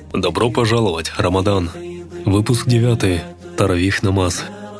Добро пожаловать, Рамадан. Выпуск 9. Таравих намаз.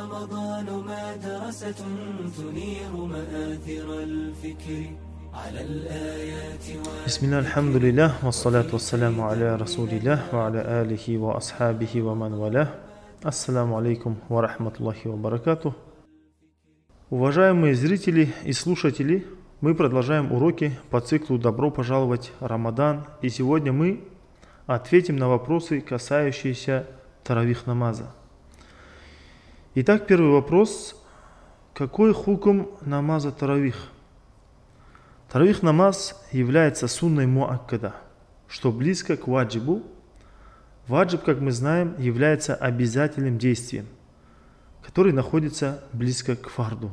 Бисмилlah, альхамдулиллах, вассаляту вассаляму аля расулиллах, ва аля алихи ва асхабихи ва ман валях. Ассаламу алейкум ва рахматуллахи ва баракатух. Уважаемые зрители и слушатели, мы продолжаем уроки по циклу «Добро пожаловать, Рамадан». И сегодня мы ответим на вопросы, касающиеся таравих намаза. Итак, первый вопрос. Какой хукм намаза таравих? Таравих намаз является сунной муаккада, что близко к ваджибу. Ваджиб, как мы знаем, является обязательным действием, который находится близко к фарду.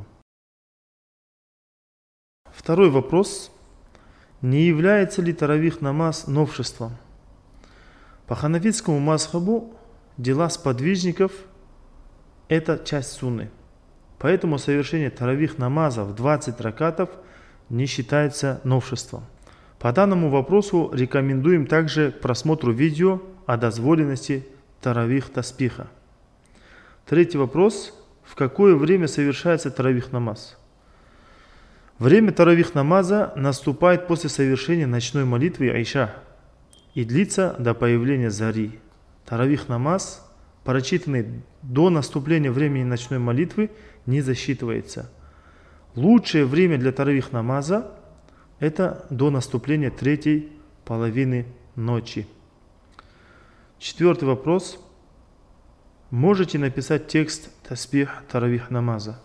Второй вопрос. Не является ли таравих намаз новшеством? По ханафитскому мазхабу дела сподвижников – это часть сунны. Поэтому совершение таравих намаза в 20 ракатов не считается новшеством. По данному вопросу рекомендуем также к просмотру видео о дозволенности таравих таспиха. Третий вопрос. В какое время совершается таравих намаз? Время таравих намаза наступает после совершения ночной молитвы Айша и длится до появления зари. Таравих намаз, прочитанный до наступления времени ночной молитвы, не засчитывается. Лучшее время для таравих намаза – это до наступления третьей половины ночи. Четвертый вопрос. Можете написать текст таспих таравих намаза?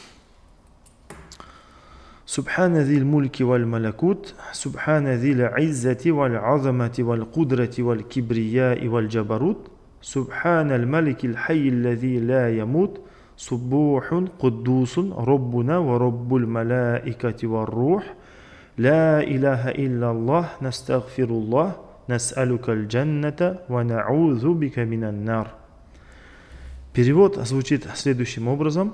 Субхана зил мульки валь малакут, субхана зил иззати валь азамати валь кудрати валь кибрия валь джабарут, субхана аль малики аль хайи аллази ла ямут, суббухун куддусун роббуна ва роббуль малаикати валь рух, ла илаха иллаллах, настагфируллах, нас'алука аль джанната ва на'удзу бика минан нар. Перевод звучит следующим образом.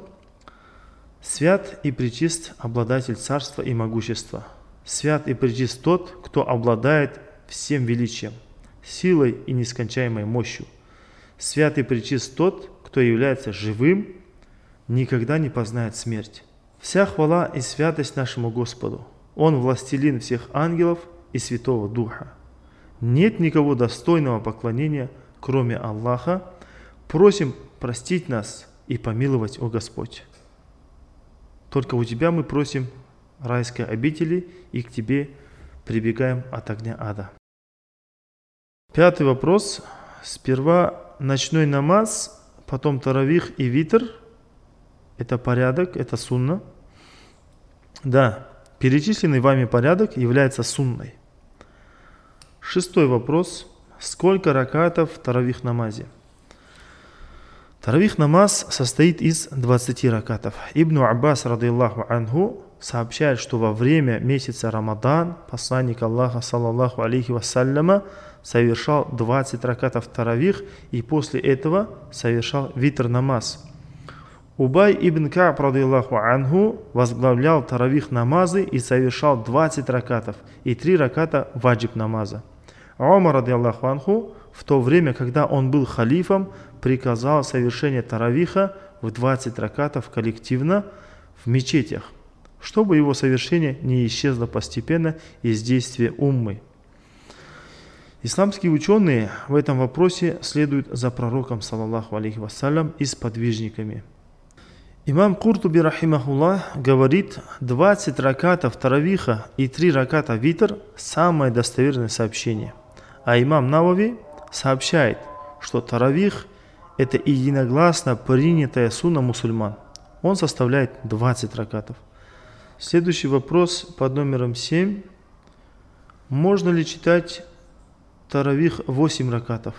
Свят и пречист обладатель царства и могущества. Свят и пречист тот, кто обладает всем величием, силой и нескончаемой мощью. Свят и пречист тот, кто является живым, никогда не познает смерть. Вся хвала и святость нашему Господу. Он властелин всех ангелов и Святого Духа. Нет никого достойного поклонения, кроме Аллаха. Просим простить нас и помиловать, о Господь. Только у Тебя мы просим райской обители и к Тебе прибегаем от огня ада. Пятый вопрос. Сперва ночной намаз, потом таравих и витр. Это порядок, это сунна. Да, перечисленный вами порядок является сунной. Шестой вопрос. Сколько ракатов в таравих намазе? Таравих намаз состоит из 20 ракатов. Ибн Аббас, радийаллаху анху, сообщает, что во время месяца Рамадан посланник Аллаха, саллаллаху алейхи вассаляма, совершал 20 ракатов таравих и после этого совершал витр намаз. Убай ибн Ка'б, радийаллаху анху, возглавлял таравих намазы и совершал 20 ракатов и 3 раката ваджиб намаза. Умар, радийаллаху анху, в то время, когда он был халифом, приказал совершение таравиха в 20 ракатов коллективно в мечетях, чтобы его совершение не исчезло постепенно из действия уммы. Исламские ученые в этом вопросе следуют за пророком, саллаллаху алейхи вассалям, и сподвижниками. Имам Куртуби, рахимахуллах, говорит, 20 ракатов таравиха и 3 раката витр – самое достоверное сообщение. А имам Навави сообщает, что таравих – это единогласно принятая сунна мусульман. Он составляет 20 ракатов. Следующий вопрос под номером 7. Можно ли читать таравих 8 ракатов?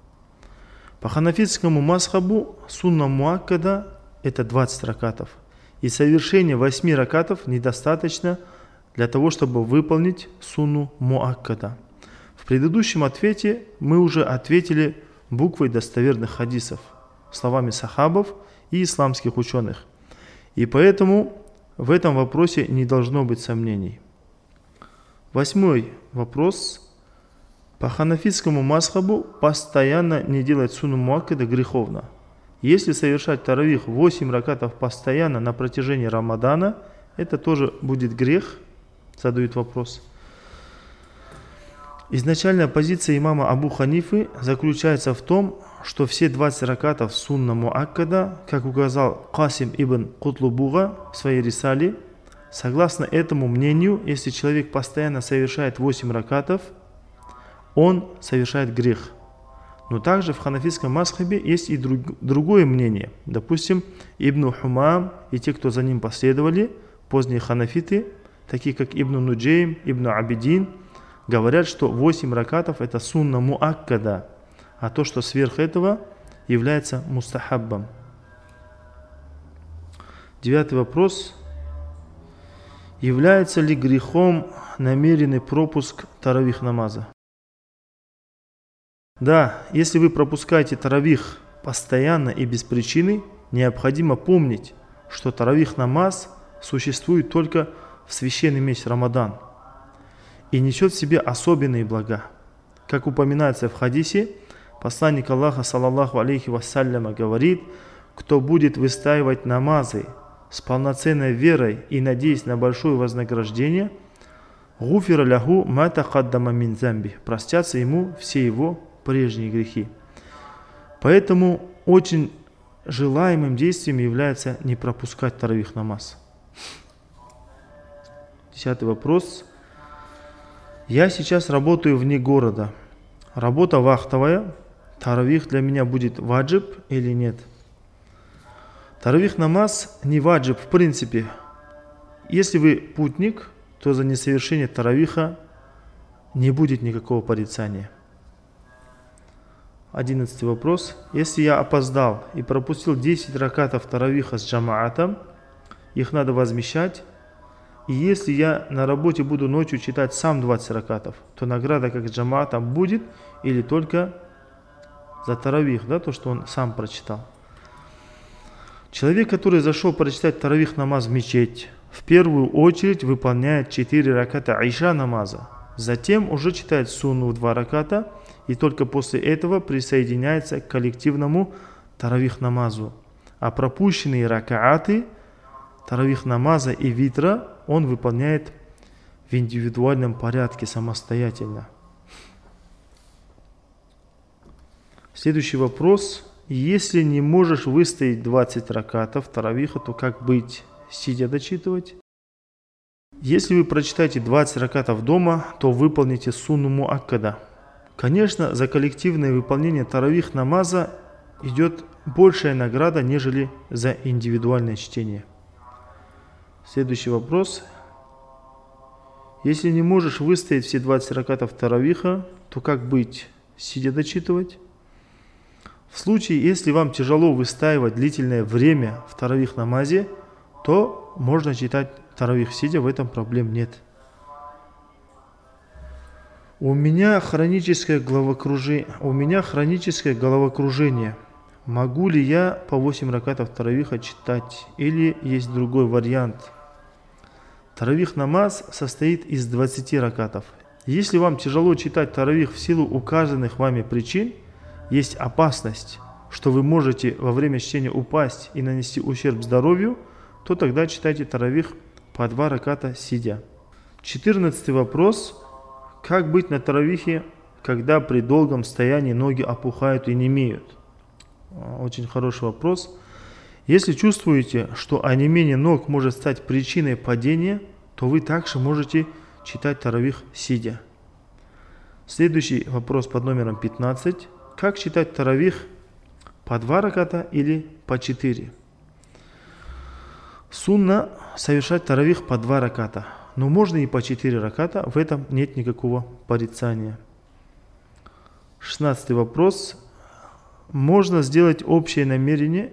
По ханафитскому мазхабу сунна муаккада – это 20 ракатов. И совершение 8 ракатов недостаточно для того, чтобы выполнить сунну муаккада. В предыдущем ответе мы уже ответили буквой достоверных хадисов, словами сахабов и исламских ученых. И поэтому в этом вопросе не должно быть сомнений. 8 вопрос. По ханафитскому мазхабу постоянно не делать сунну муаккада греховно. Если совершать таравих 8 ракатов постоянно на протяжении Рамадана, это тоже будет грех, задают вопрос. Изначальная позиция имама Абу Ханифы заключается в том, что все 20 ракатов сунна муаккада, как указал Касим ибн Кутлубуга в своей рисале, согласно этому мнению, если человек постоянно совершает 8 ракатов, он совершает грех. Но также в ханафитском мазхабе есть и другое мнение. Допустим, Ибн Хумам и те, кто за ним последовали, поздние ханафиты, такие как Ибн Нуджейм, Ибн Абидин, говорят, что 8 ракатов это сунна муаккада, а то, что сверх этого, является мустахаббом. 9-й вопрос. Является ли грехом намеренный пропуск таравих намаза? Да, если вы пропускаете таравих постоянно и без причины, необходимо помнить, что таравих намаз существует только в священный месяц Рамадан и несет в себе особенные блага. Как упоминается в хадисе, посланник Аллаха, саллаллаху алейхи вассаляма, говорит: кто будет выстаивать намазы с полноценной верой и надеясь на большое вознаграждение, гуфира ляху ма тақаддама мин замби, простятся ему все его прежние грехи. Поэтому очень желаемым действием является не пропускать таравих намаз. 10-й вопрос. Я сейчас работаю вне города. Работа вахтовая. Таравих для меня будет ваджиб или нет? Таравих намаз не ваджиб в принципе. Если вы путник, то за несовершение таравиха не будет никакого порицания. 11-й вопрос. Если я опоздал и пропустил 10 ракатов таравиха с джамаатом, их надо возмещать. И если я на работе буду ночью читать сам 20 ракатов, то награда как с джамаатом будет или только за таравих, да, то, что он сам прочитал. Человек, который зашел прочитать таравих намаз в мечеть, в первую очередь выполняет 4 раката айша намаза, затем уже читает сунну в 2 раката, и только после этого присоединяется к коллективному таравих намазу. А пропущенные ракааты таравих намаза и витра он выполняет в индивидуальном порядке самостоятельно. Следующий вопрос. Если не можешь выстоять 20 ракатов таравиха, то как быть? Сидя дочитывать? Если вы прочитаете 20 ракатов дома, то выполните сунну муаккада. Конечно, за коллективное выполнение таравих намаза идет большая награда, нежели за индивидуальное чтение. Следующий вопрос. Если не можешь выстоять все 20 ракатов таравиха, то как быть? Сидя дочитывать? В случае, если вам тяжело выстаивать длительное время в таравих намазе, то можно читать таравих сидя, в этом проблем нет. У меня хроническое головокружение. Могу ли я по 8 ракатов таравиха читать? Или есть другой вариант? Таравих намаз состоит из 20 ракатов. Если вам тяжело читать таравих в силу указанных вами причин, есть опасность, что вы можете во время чтения упасть и нанести ущерб здоровью, то тогда читайте таравих по 2 раката сидя. 14-й вопрос. Как быть на таравихе, когда при долгом стоянии ноги опухают и немеют? Очень хороший вопрос. Если чувствуете, что онемение ног может стать причиной падения, то вы также можете читать таравих сидя. Следующий вопрос под номером 15. Как читать таравих по 2 раката или по 4? Сунна совершать таравих по 2 раката. Но можно и по 4 раката, в этом нет никакого порицания. 16-й вопрос. Можно ли сделать общее намерение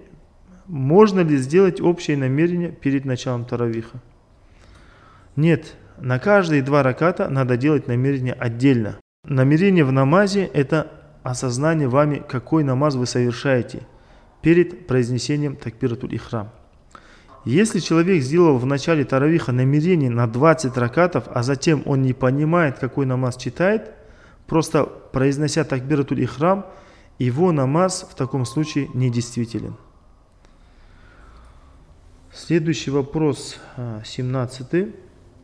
перед началом таравиха? Нет, на каждые 2 раката надо делать намерение отдельно. Намерение в намазе – это осознание вами, какой намаз вы совершаете перед произнесением такбиратуль ихрам. Если человек сделал в начале таравиха намерение на 20 ракатов, а затем он не понимает, какой намаз читает, просто произнося такбиратуль ихрам, его намаз в таком случае недействителен. Следующий вопрос, 17.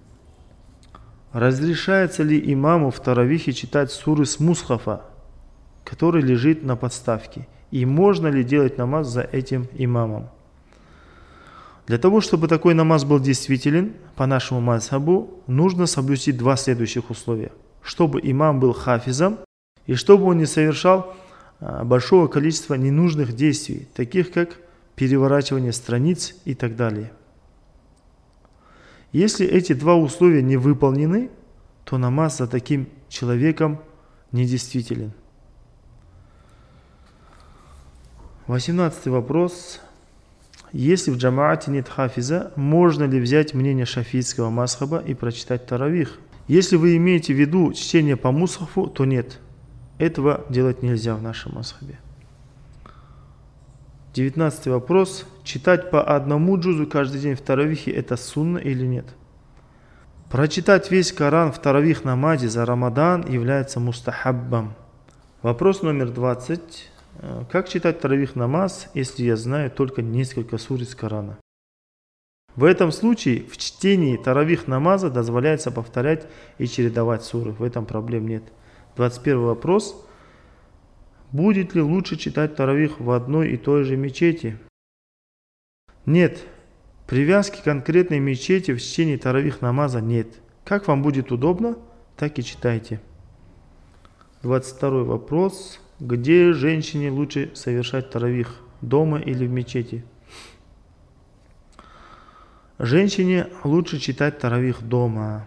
Разрешается ли имаму в таравихе читать суры с мусхафа, который лежит на подставке? И можно ли делать намаз за этим имамом? Для того, чтобы такой намаз был действителен, по нашему мазхабу, нужно соблюсти два следующих условия. Чтобы имам был хафизом, и чтобы он не совершал большого количества ненужных действий, таких как переворачивание страниц и так далее. Если эти два условия не выполнены, то намаз за таким человеком недействителен. 18 вопрос. Если в джамаате нет хафиза, можно ли взять мнение шафийского мазхаба и прочитать таравих? Если вы имеете в виду чтение по мусхафу, то нет. Этого делать нельзя в нашем мазхабе. 19 вопрос. Читать по одному джузу каждый день в таравихе – это сунна или нет? Прочитать весь Коран в таравих намазе за Рамадан является мустахаббом. Вопрос номер 20. Как читать таравих намаз, если я знаю только несколько сур из Корана? В этом случае в чтении таравих намаза дозволяется повторять и чередовать суры. В этом проблем нет. 21 вопрос. Будет ли лучше читать таравих в одной и той же мечети? Нет. Привязки к конкретной мечети в чтении таравих намаза нет. Как вам будет удобно, так и читайте. 22 вопрос. Где женщине лучше совершать таравих? Дома или в мечети? Женщине лучше читать таравих дома.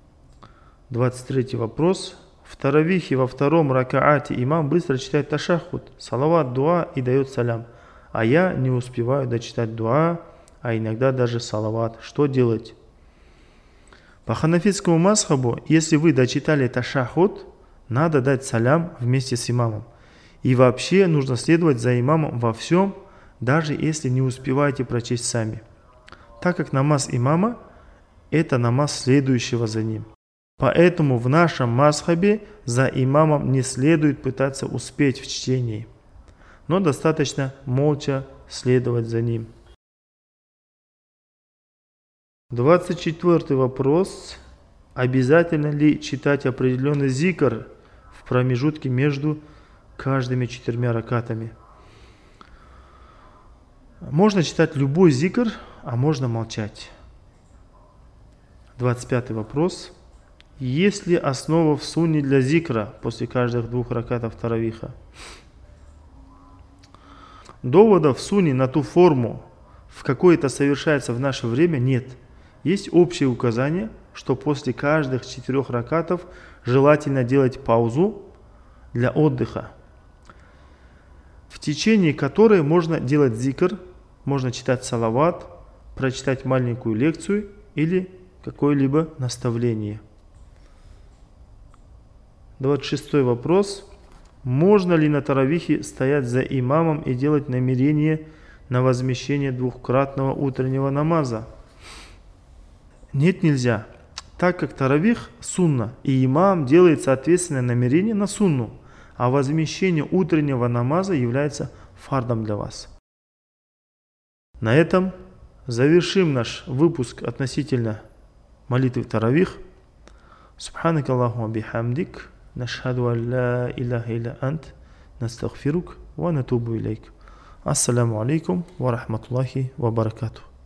23 вопрос. В таравихе во втором ракаате имам быстро читает ташаххуд, салават, дуа и дает салям. А я не успеваю дочитать дуа, а иногда даже салават. Что делать? По ханафитскому мазхабу, если вы дочитали ташаххуд, надо дать салям вместе с имамом. И вообще нужно следовать за имамом во всем, даже если не успеваете прочесть сами. Так как намаз имама – это намаз следующего за ним. Поэтому в нашем мазхабе за имамом не следует пытаться успеть в чтении, но достаточно молча следовать за ним. 24 вопрос. Обязательно ли читать определенный зикр в промежутке между каждыми 4 ракатами? Можно читать любой зикр, а можно молчать. 25 вопрос. Есть ли основа в сунне для зикра после каждых 2 ракатов таравиха? Доводов в сунне на ту форму, в какой это совершается в наше время, нет. Есть общее указание, что после каждых 4 ракатов желательно делать паузу для отдыха, в течение которой можно делать зикр, можно читать салават, прочитать маленькую лекцию или какое-либо наставление. 26 вопрос. Можно ли на таравихе стоять за имамом и делать намерение на возмещение 2-кратного утреннего намаза? Нет, нельзя. Так как таравих сунна, и имам делает соответственное намерение на сунну, а возмещение утреннего намаза является фардом для вас. На этом завершим наш выпуск относительно молитвы таравих. Субханак Аллахумма бихамдик. Нашхаду ан ла илляха илля ант. Настагфирук ва натубу илейк. Ассаламу алейкум ва рахматуллахи ва баракатух.